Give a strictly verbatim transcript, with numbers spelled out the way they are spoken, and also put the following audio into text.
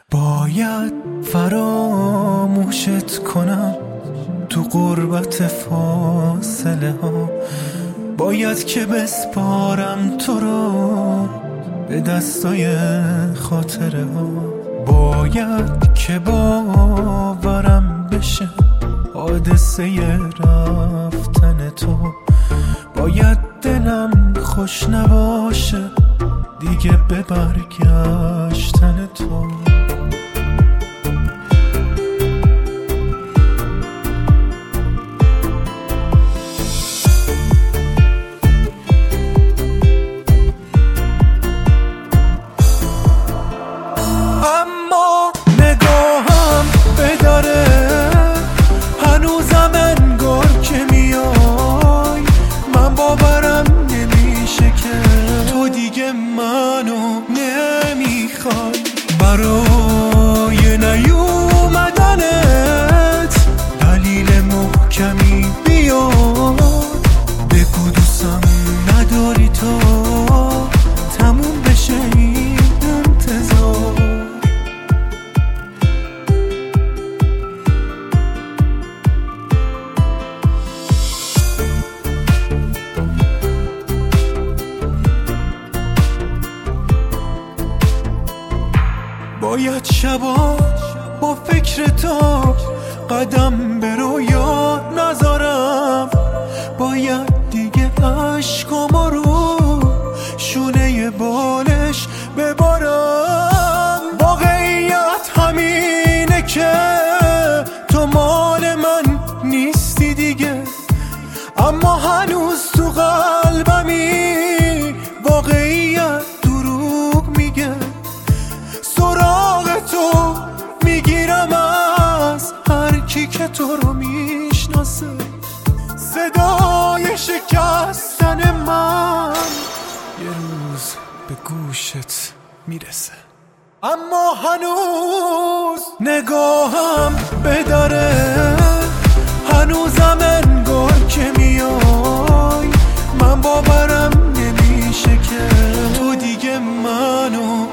باید فراموشت کنم تو غربت فاصله ها، باید که بسپارم تو رو به دستای خاطره ها، باید که باورم بشه حادثه رفتن تو، باید دلم خوش نباشه دیگه به برگشتن تو. اما نگاهم به داره، هنوزم انگار که میای، من باورم نمیشه که تو دیگه منو نمیخوای. برای نیومدنت دلیل محکمی بیار، بگو دوستم نداری تو تموم بشه این انتظار. باید شبا با فکر تو قدم به رویا نذارم، باید دیگه عشقامو رو شونه بالش ببارم. واقعیت همینه که تو مال من نیستی دیگه، اما هنوز تو قلبمی واقعیت دروغ میگه. سراغ تو میگیرم از هر کی که تو رو میشناسه، صدای شکستن من یه روز به گوشت میرسه. اما هنوز نگاهم به داره، هنوزم انگار که میای، من باورم نمیشه که تو دیگه منو